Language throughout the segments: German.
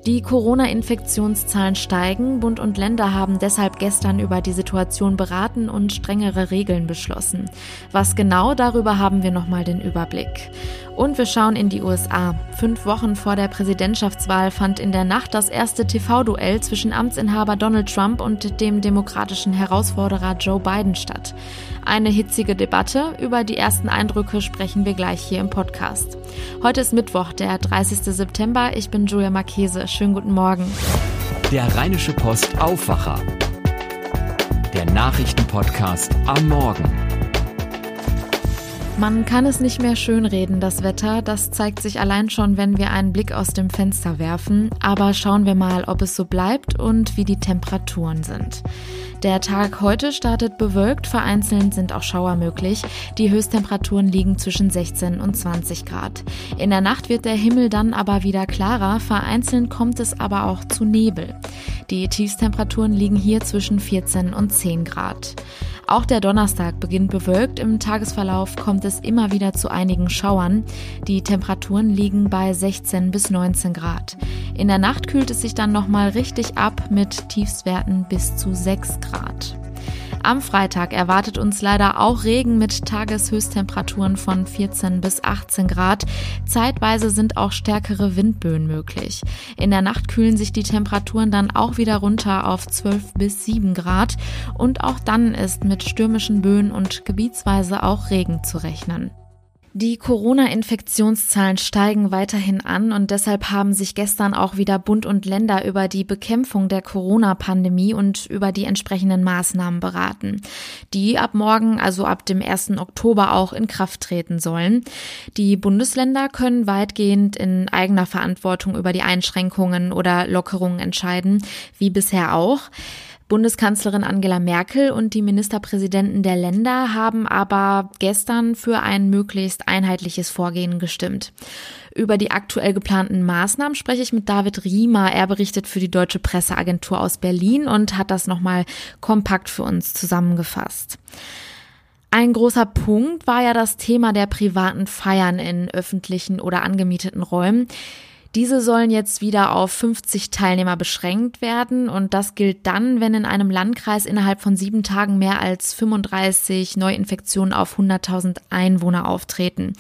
Die Corona-Infektionszahlen steigen. Bund und Länder haben deshalb gestern über die Situation beraten und strengere Regeln beschlossen. Was genau, darüber haben wir nochmal den Überblick. Und wir schauen in die USA. 5 Wochen vor der Präsidentschaftswahl fand in der Nacht das erste TV-Duell zwischen Amtsinhaber Donald Trump und dem demokratischen Herausforderer Joe Biden statt. Eine hitzige Debatte. Über die ersten Eindrücke sprechen wir gleich hier im Podcast. Heute ist Mittwoch, der 30. September. Ich bin Julia Marchese. Schönen guten Morgen. Der Rheinische Post Aufwacher. Der Nachrichtenpodcast am Morgen. Man kann es nicht mehr schönreden, das Wetter. Das zeigt sich allein schon, wenn wir einen Blick aus dem Fenster werfen. Aber schauen wir mal, ob es so bleibt und wie die Temperaturen sind. Der Tag heute startet bewölkt, vereinzelt sind auch Schauer möglich. Die Höchsttemperaturen liegen zwischen 16 und 20 Grad. In der Nacht wird der Himmel dann aber wieder klarer, vereinzelt kommt es aber auch zu Nebel. Die Tiefstemperaturen liegen hier zwischen 14 und 10 Grad. Auch der Donnerstag beginnt bewölkt, im Tagesverlauf kommt es immer wieder zu einigen Schauern. Die Temperaturen liegen bei 16 bis 19 Grad. In der Nacht kühlt es sich dann nochmal richtig ab mit Tiefstwerten bis zu 6 Grad. Am Freitag erwartet uns leider auch Regen mit Tageshöchsttemperaturen von 14 bis 18 Grad. Zeitweise sind auch stärkere Windböen möglich. In der Nacht kühlen sich die Temperaturen dann auch wieder runter auf 12 bis 7 Grad. Und auch dann ist mit stürmischen Böen und gebietsweise auch Regen zu rechnen. Die Corona-Infektionszahlen steigen weiterhin an und deshalb haben sich gestern auch wieder Bund und Länder über die Bekämpfung der Corona-Pandemie und über die entsprechenden Maßnahmen beraten, die ab morgen, also ab dem 1. Oktober auch in Kraft treten sollen. Die Bundesländer können weitgehend in eigener Verantwortung über die Einschränkungen oder Lockerungen entscheiden, wie bisher auch. Bundeskanzlerin Angela Merkel und die Ministerpräsidenten der Länder haben aber gestern für ein möglichst einheitliches Vorgehen gestimmt. Über die aktuell geplanten Maßnahmen spreche ich mit David Riemer. Er berichtet für die Deutsche Presseagentur aus Berlin und hat das nochmal kompakt für uns zusammengefasst. Ein großer Punkt war ja das Thema der privaten Feiern in öffentlichen oder angemieteten Räumen. Diese sollen jetzt wieder auf 50 Teilnehmer beschränkt werden und das gilt dann, wenn in einem Landkreis innerhalb von 7 Tagen mehr als 35 Neuinfektionen auf 100.000 Einwohner auftreten.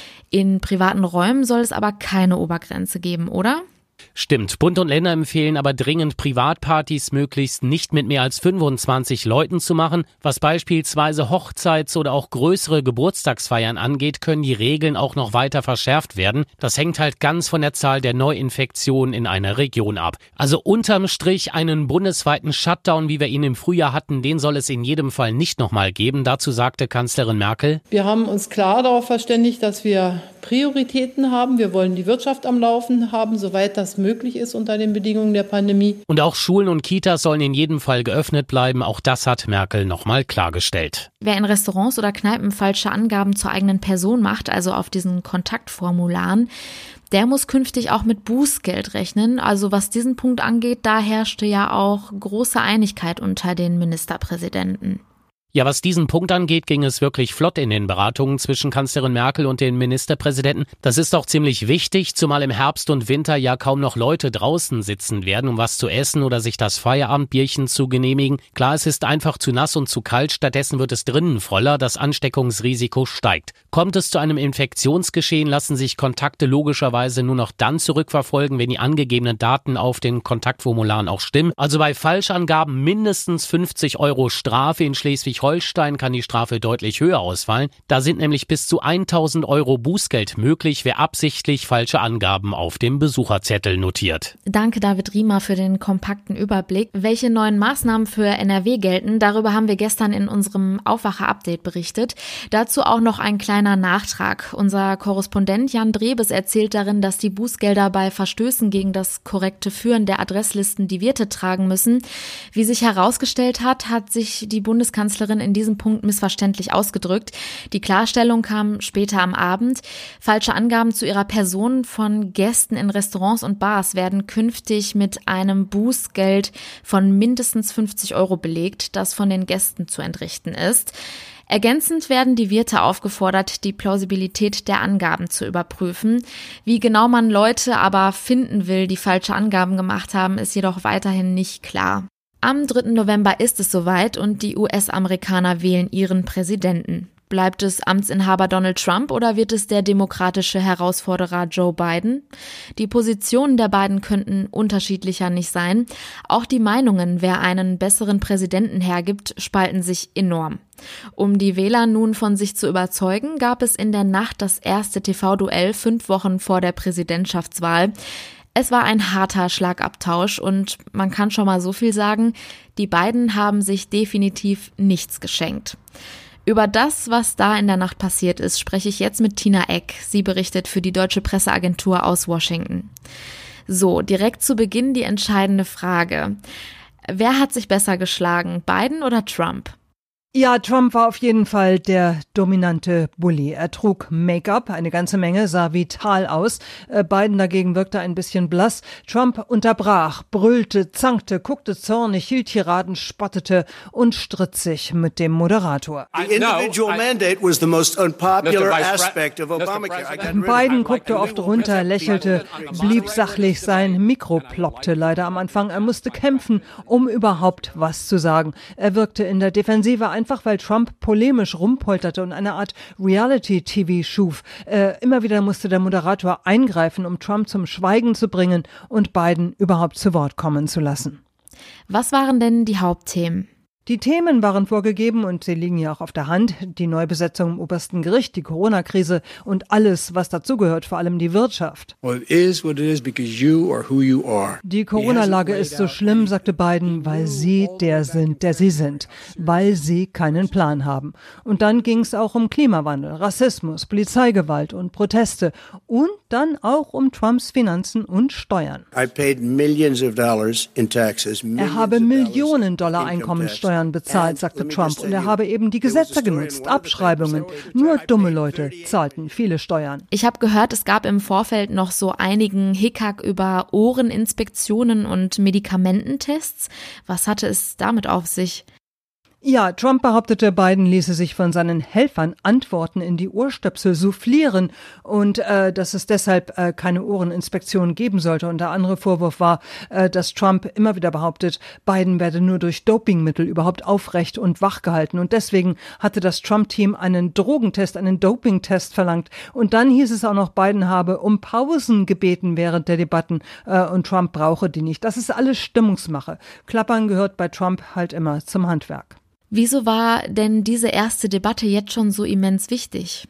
In privaten Räumen soll es aber keine Obergrenze geben, oder? Stimmt. Bund und Länder empfehlen aber dringend, Privatpartys möglichst nicht mit mehr als 25 Leuten zu machen. Was beispielsweise Hochzeits- oder auch größere Geburtstagsfeiern angeht, können die Regeln auch noch weiter verschärft werden. Das hängt halt ganz von der Zahl der Neuinfektionen in einer Region ab. Also unterm Strich einen bundesweiten Shutdown, wie wir ihn im Frühjahr hatten, den soll es in jedem Fall nicht nochmal geben. Dazu sagte Kanzlerin Merkel: Wir haben uns klar darauf verständigt, dass wir Prioritäten haben. Wir wollen die Wirtschaft am Laufen haben, soweit das möglich ist unter den Bedingungen der Pandemie. Und auch Schulen und Kitas sollen in jedem Fall geöffnet bleiben. Auch das hat Merkel nochmal klargestellt. Wer in Restaurants oder Kneipen falsche Angaben zur eigenen Person macht, also auf diesen Kontaktformularen, der muss künftig auch mit Bußgeld rechnen. Also was diesen Punkt angeht, da herrschte ja auch große Einigkeit unter den Ministerpräsidenten. Ja, was diesen Punkt angeht, ging es wirklich flott in den Beratungen zwischen Kanzlerin Merkel und den Ministerpräsidenten. Das ist auch ziemlich wichtig, zumal im Herbst und Winter ja kaum noch Leute draußen sitzen werden, um was zu essen oder sich das Feierabendbierchen zu genehmigen. Klar, es ist einfach zu nass und zu kalt, stattdessen wird es drinnen voller, das Ansteckungsrisiko steigt. Kommt es zu einem Infektionsgeschehen, lassen sich Kontakte logischerweise nur noch dann zurückverfolgen, wenn die angegebenen Daten auf den Kontaktformularen auch stimmen. Also bei Falschangaben mindestens 50 € Strafe. In Schleswig-Holstein kann die Strafe deutlich höher ausfallen. Da sind nämlich bis zu 1.000 € Bußgeld möglich, wer absichtlich falsche Angaben auf dem Besucherzettel notiert. Danke David Riemer für den kompakten Überblick. Welche neuen Maßnahmen für NRW gelten, darüber haben wir gestern in unserem Aufwacher-Update berichtet. Dazu auch noch ein kleiner Nachtrag. Unser Korrespondent Jan Drebes erzählt darin, dass die Bußgelder bei Verstößen gegen das korrekte Führen der Adresslisten die Wirte tragen müssen. Wie sich herausgestellt hat, hat sich die Bundeskanzlerin in diesem Punkt missverständlich ausgedrückt. Die Klarstellung kam später am Abend. Falsche Angaben zu ihrer Person von Gästen in Restaurants und Bars werden künftig mit einem Bußgeld von mindestens 50 € belegt, das von den Gästen zu entrichten ist. Ergänzend werden die Wirte aufgefordert, die Plausibilität der Angaben zu überprüfen. Wie genau man Leute aber finden will, die falsche Angaben gemacht haben, ist jedoch weiterhin nicht klar. Am 3. November ist es soweit und die US-Amerikaner wählen ihren Präsidenten. Bleibt es Amtsinhaber Donald Trump oder wird es der demokratische Herausforderer Joe Biden? Die Positionen der beiden könnten unterschiedlicher nicht sein. Auch die Meinungen, wer einen besseren Präsidenten hergibt, spalten sich enorm. Um die Wähler nun von sich zu überzeugen, gab es in der Nacht das erste TV-Duell 5 Wochen vor der Präsidentschaftswahl. Es war ein harter Schlagabtausch und man kann schon mal so viel sagen, die beiden haben sich definitiv nichts geschenkt. Über das, was da in der Nacht passiert ist, spreche ich jetzt mit Tina Eck. Sie berichtet für die Deutsche Presseagentur aus Washington. So, direkt zu Beginn die entscheidende Frage. Wer hat sich besser geschlagen, Biden oder Trump? Ja, Trump war auf jeden Fall der dominante Bully. Er trug Make-up, eine ganze Menge, sah vital aus. Biden dagegen wirkte ein bisschen blass. Trump unterbrach, brüllte, zankte, guckte zornig, hielt Tiraden, spottete und stritt sich mit dem Moderator. Biden guckte oft runter, lächelte, blieb sachlich, sein Mikro ploppte leider am Anfang. Er musste kämpfen, um überhaupt was zu sagen. Er wirkte in der Defensive einfach, weil Trump polemisch rumpolterte und eine Art Reality-TV schuf. Immer wieder musste der Moderator eingreifen, um Trump zum Schweigen zu bringen und Biden überhaupt zu Wort kommen zu lassen. Was waren denn die Hauptthemen? Die Themen waren vorgegeben und sie liegen ja auch auf der Hand. Die Neubesetzung im obersten Gericht, die Corona-Krise und alles, was dazugehört, vor allem die Wirtschaft. Die Corona-Lage ist so schlimm, sagte Biden, weil Sie der sind, der Sie sind, weil Sie keinen Plan haben. Und dann ging es auch um Klimawandel, Rassismus, Polizeigewalt und Proteste und dann auch um Trumps Finanzen und Steuern. Er habe Millionen Dollar Einkommensteuern bezahlt, sagte Trump, und er habe eben die Gesetze genutzt, Abschreibungen. Nur dumme Leute zahlten viele Steuern. Ich habe gehört, es gab im Vorfeld noch so einigen Hickhack über Ohreninspektionen und Medikamententests. Was hatte es damit auf sich? Ja, Trump behauptete, Biden ließe sich von seinen Helfern Antworten in die Ohrstöpsel soufflieren und dass es deshalb keine Ohreninspektion geben sollte. Und der andere Vorwurf war, dass Trump immer wieder behauptet, Biden werde nur durch Dopingmittel überhaupt aufrecht und wach gehalten. Und deswegen hatte das Trump-Team einen Drogentest, einen Dopingtest verlangt. Und dann hieß es auch noch, Biden habe um Pausen gebeten während der Debatten und Trump brauche die nicht. Das ist alles Stimmungsmache. Klappern gehört bei Trump halt immer zum Handwerk. Wieso war denn diese erste Debatte jetzt schon so immens wichtig?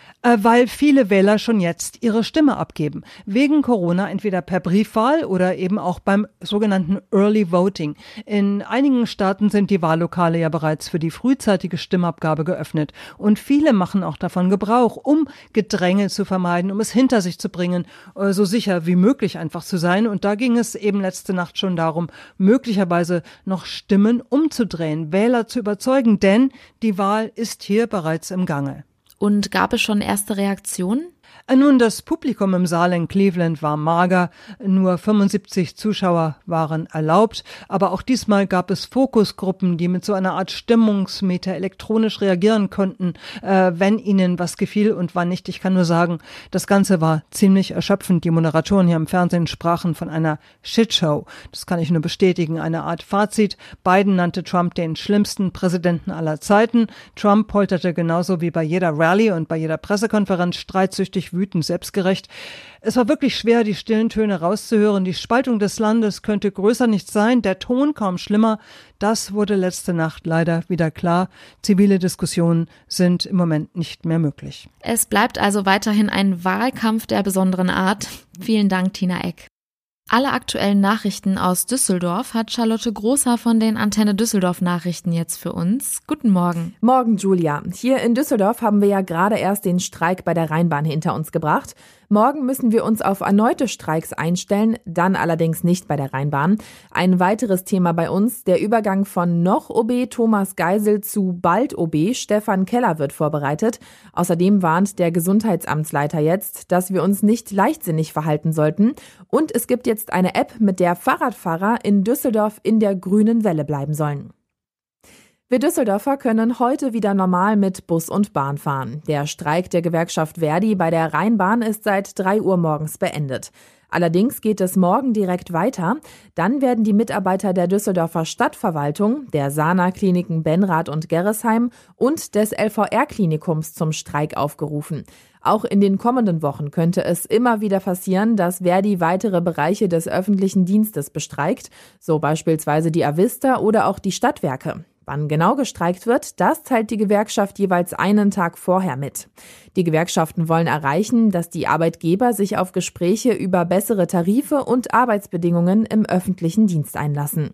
Weil viele Wähler schon jetzt ihre Stimme abgeben. Wegen Corona entweder per Briefwahl oder eben auch beim sogenannten Early Voting. In einigen Staaten sind die Wahllokale ja bereits für die frühzeitige Stimmabgabe geöffnet. Und viele machen auch davon Gebrauch, um Gedränge zu vermeiden, um es hinter sich zu bringen, so sicher wie möglich einfach zu sein. Und da ging es eben letzte Nacht schon darum, möglicherweise noch Stimmen umzudrehen, Wähler zu überzeugen, denn die Wahl ist hier bereits im Gange. Und gab es schon erste Reaktionen? Nun, das Publikum im Saal in Cleveland war mager, nur 75 Zuschauer waren erlaubt, aber auch diesmal gab es Fokusgruppen, die mit so einer Art Stimmungsmeter elektronisch reagieren konnten, wenn ihnen was gefiel und wann nicht. Ich kann nur sagen, das Ganze war ziemlich erschöpfend. Die Moderatoren hier im Fernsehen sprachen von einer Shitshow. Das kann ich nur bestätigen, eine Art Fazit. Biden nannte Trump den schlimmsten Präsidenten aller Zeiten. Trump polterte genauso wie bei jeder Rallye und bei jeder Pressekonferenz streitsüchtig, wütend, selbstgerecht. Es war wirklich schwer, die stillen Töne rauszuhören. Die Spaltung des Landes könnte größer nicht sein, der Ton kaum schlimmer. Das wurde letzte Nacht leider wieder klar. Zivile Diskussionen sind im Moment nicht mehr möglich. Es bleibt also weiterhin ein Wahlkampf der besonderen Art. Vielen Dank, Tina Eck. Alle aktuellen Nachrichten aus Düsseldorf hat Charlotte Großer von den Antenne Düsseldorf Nachrichten jetzt für uns. Guten Morgen. Morgen, Julia. Hier in Düsseldorf haben wir ja gerade erst den Streik bei der Rheinbahn hinter uns gebracht. Morgen müssen wir uns auf erneute Streiks einstellen, dann allerdings nicht bei der Rheinbahn. Ein weiteres Thema bei uns, der Übergang von noch OB Thomas Geisel zu bald OB Stefan Keller wird vorbereitet. Außerdem warnt der Gesundheitsamtsleiter jetzt, dass wir uns nicht leichtsinnig verhalten sollten. Und es gibt jetzt eine App, mit der Fahrradfahrer in Düsseldorf in der grünen Welle bleiben sollen. Wir Düsseldorfer können heute wieder normal mit Bus und Bahn fahren. Der Streik der Gewerkschaft Verdi bei der Rheinbahn ist seit 3 Uhr morgens beendet. Allerdings geht es morgen direkt weiter. Dann werden die Mitarbeiter der Düsseldorfer Stadtverwaltung, der Sana-Kliniken Benrath und Gerresheim und des LVR-Klinikums zum Streik aufgerufen. Auch in den kommenden Wochen könnte es immer wieder passieren, dass Verdi weitere Bereiche des öffentlichen Dienstes bestreikt, so beispielsweise die Avista oder auch die Stadtwerke. Wann genau gestreikt wird, das teilt die Gewerkschaft jeweils einen Tag vorher mit. Die Gewerkschaften wollen erreichen, dass die Arbeitgeber sich auf Gespräche über bessere Tarife und Arbeitsbedingungen im öffentlichen Dienst einlassen.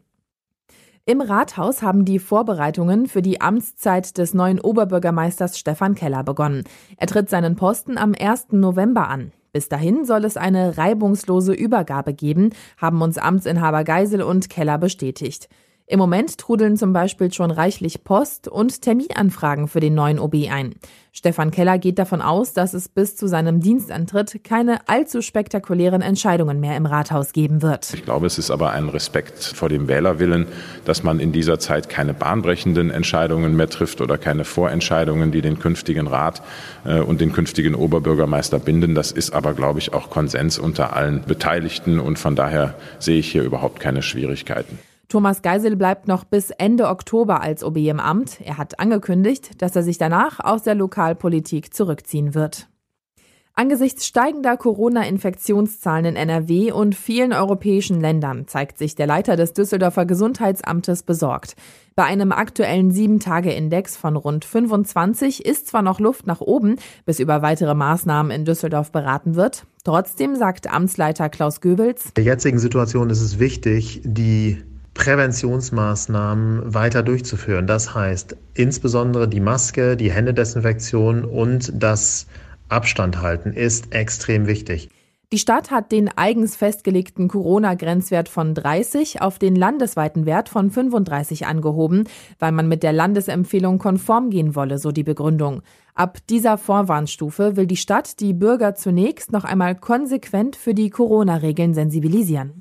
Im Rathaus haben die Vorbereitungen für die Amtszeit des neuen Oberbürgermeisters Stefan Keller begonnen. Er tritt seinen Posten am 1. November an. Bis dahin soll es eine reibungslose Übergabe geben, haben uns Amtsinhaber Geisel und Keller bestätigt. Im Moment trudeln zum Beispiel schon reichlich Post und Terminanfragen für den neuen OB ein. Stefan Keller geht davon aus, dass es bis zu seinem Dienstantritt keine allzu spektakulären Entscheidungen mehr im Rathaus geben wird. Ich glaube, es ist aber ein Respekt vor dem Wählerwillen, dass man in dieser Zeit keine bahnbrechenden Entscheidungen mehr trifft oder keine Vorentscheidungen, die den künftigen Rat und den künftigen Oberbürgermeister binden. Das ist aber, glaube ich, auch Konsens unter allen Beteiligten und von daher sehe ich hier überhaupt keine Schwierigkeiten. Thomas Geisel bleibt noch bis Ende Oktober als OB im Amt. Er hat angekündigt, dass er sich danach aus der Lokalpolitik zurückziehen wird. Angesichts steigender Corona-Infektionszahlen in NRW und vielen europäischen Ländern zeigt sich der Leiter des Düsseldorfer Gesundheitsamtes besorgt. Bei einem aktuellen 7-Tage-Index von rund 25 ist zwar noch Luft nach oben, bis über weitere Maßnahmen in Düsseldorf beraten wird. Trotzdem sagt Amtsleiter Klaus Goebels: In der jetzigen Situation ist es wichtig, die Präventionsmaßnahmen weiter durchzuführen. Das heißt insbesondere die Maske, die Händedesinfektion und das Abstand halten ist extrem wichtig. Die Stadt hat den eigens festgelegten Corona-Grenzwert von 30 auf den landesweiten Wert von 35 angehoben, weil man mit der Landesempfehlung konform gehen wolle, so die Begründung. Ab dieser Vorwarnstufe will die Stadt die Bürger zunächst noch einmal konsequent für die Corona-Regeln sensibilisieren.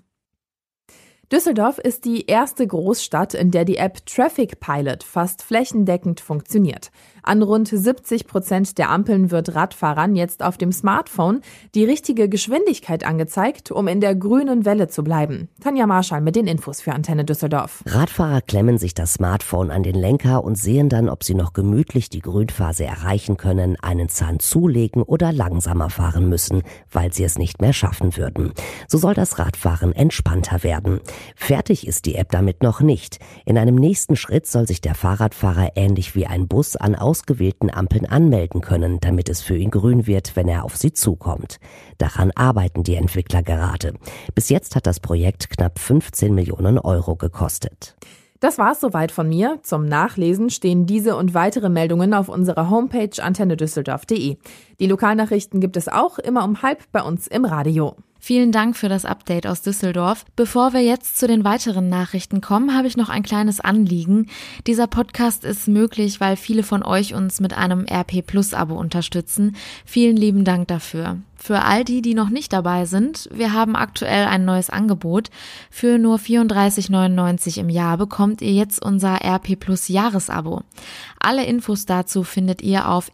Düsseldorf ist die erste Großstadt, in der die App Traffic Pilot fast flächendeckend funktioniert. An rund 70% der Ampeln wird Radfahrern jetzt auf dem Smartphone die richtige Geschwindigkeit angezeigt, um in der grünen Welle zu bleiben. Tanja Marschall mit den Infos für Antenne Düsseldorf. Radfahrer klemmen sich das Smartphone an den Lenker und sehen dann, ob sie noch gemütlich die Grünphase erreichen können, einen Zahn zulegen oder langsamer fahren müssen, weil sie es nicht mehr schaffen würden. So soll das Radfahren entspannter werden. Fertig ist die App damit noch nicht. In einem nächsten Schritt soll sich der Fahrradfahrer ähnlich wie ein Bus an ausgewählten Ampeln anmelden können, damit es für ihn grün wird, wenn er auf sie zukommt. Daran arbeiten die Entwickler gerade. Bis jetzt hat das Projekt knapp 15 Millionen Euro gekostet. Das war's soweit von mir. Zum Nachlesen stehen diese und weitere Meldungen auf unserer Homepage antennedüsseldorf.de. Die Lokalnachrichten gibt es auch immer um 12:30 bei uns im Radio. Vielen Dank für das Update aus Düsseldorf. Bevor wir jetzt zu den weiteren Nachrichten kommen, habe ich noch ein kleines Anliegen. Dieser Podcast ist möglich, weil viele von euch uns mit einem RP-Plus-Abo unterstützen. Vielen lieben Dank dafür. Für all die noch nicht dabei sind, wir haben aktuell ein neues Angebot. Für nur 34,99 € im Jahr bekommt ihr jetzt unser RP-Plus-Jahresabo. Alle Infos dazu findet ihr auf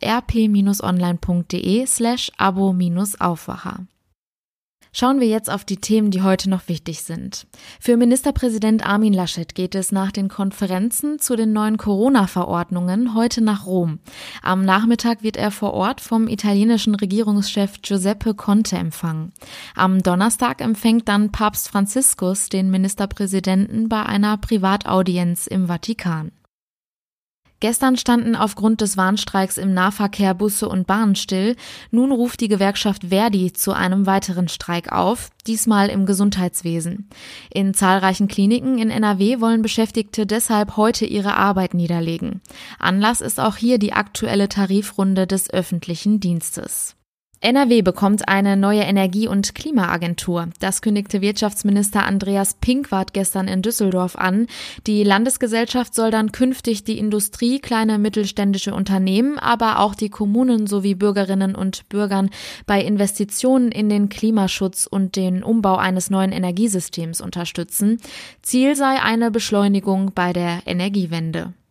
rp-online.de/abo-Aufwacher. Schauen wir jetzt auf die Themen, die heute noch wichtig sind. Für Ministerpräsident Armin Laschet geht es nach den Konferenzen zu den neuen Corona-Verordnungen heute nach Rom. Am Nachmittag wird er vor Ort vom italienischen Regierungschef Giuseppe Conte empfangen. Am Donnerstag empfängt dann Papst Franziskus den Ministerpräsidenten bei einer Privataudienz im Vatikan. Gestern standen aufgrund des Warnstreiks im Nahverkehr Busse und Bahnen still. Nun ruft die Gewerkschaft Verdi zu einem weiteren Streik auf, diesmal im Gesundheitswesen. In zahlreichen Kliniken in NRW wollen Beschäftigte deshalb heute ihre Arbeit niederlegen. Anlass ist auch hier die aktuelle Tarifrunde des öffentlichen Dienstes. NRW bekommt eine neue Energie- und Klimaagentur. Das kündigte Wirtschaftsminister Andreas Pinkwart gestern in Düsseldorf an. Die Landesgesellschaft soll dann künftig die Industrie, kleine mittelständische Unternehmen, aber auch die Kommunen sowie Bürgerinnen und Bürgern bei Investitionen in den Klimaschutz und den Umbau eines neuen Energiesystems unterstützen. Ziel sei eine Beschleunigung bei der Energiewende.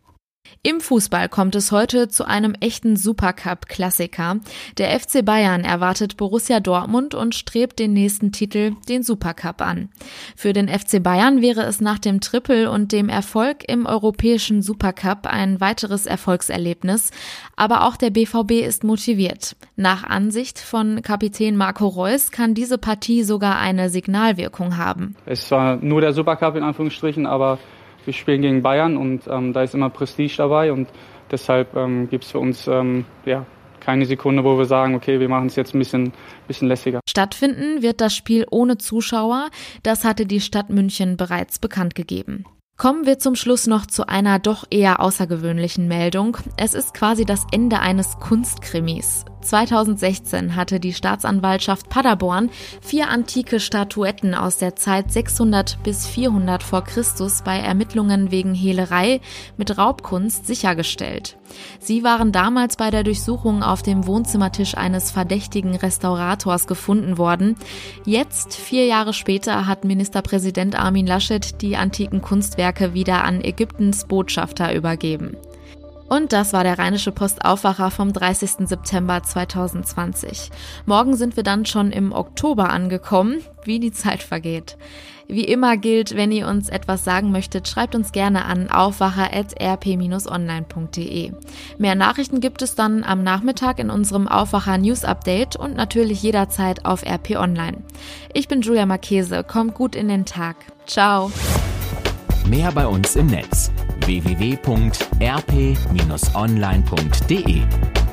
Im Fußball kommt es heute zu einem echten Supercup-Klassiker. Der FC Bayern erwartet Borussia Dortmund und strebt den nächsten Titel, den Supercup, an. Für den FC Bayern wäre es nach dem Triple und dem Erfolg im europäischen Supercup ein weiteres Erfolgserlebnis. Aber auch der BVB ist motiviert. Nach Ansicht von Kapitän Marco Reus kann diese Partie sogar eine Signalwirkung haben. Es war nur der Supercup in Anführungsstrichen, aber wir spielen gegen Bayern und da ist immer Prestige dabei und deshalb gibt es für uns keine Sekunde, wo wir sagen, okay, wir machen es jetzt ein bisschen lässiger. Stattfinden wird das Spiel ohne Zuschauer, das hatte die Stadt München bereits bekannt gegeben. Kommen wir zum Schluss noch zu einer doch eher außergewöhnlichen Meldung. Es ist quasi das Ende eines Kunstkrimis. 2016 hatte die Staatsanwaltschaft Paderborn 4 antike Statuetten aus der Zeit 600 bis 400 vor Christus bei Ermittlungen wegen Hehlerei mit Raubkunst sichergestellt. Sie waren damals bei der Durchsuchung auf dem Wohnzimmertisch eines verdächtigen Restaurators gefunden worden. Jetzt, 4 Jahre später, hat Ministerpräsident Armin Laschet die antiken Kunstwerke wieder an Ägyptens Botschafter übergeben. Und das war der Rheinische Post Aufwacher vom 30. September 2020. Morgen sind wir dann schon im Oktober angekommen, wie die Zeit vergeht. Wie immer gilt, wenn ihr uns etwas sagen möchtet, schreibt uns gerne an aufwacher@rp-online.de. Mehr Nachrichten gibt es dann am Nachmittag in unserem Aufwacher News Update und natürlich jederzeit auf RP Online. Ich bin Julia Marchese, kommt gut in den Tag. Ciao. Mehr bei uns im Netz: www.rp-online.de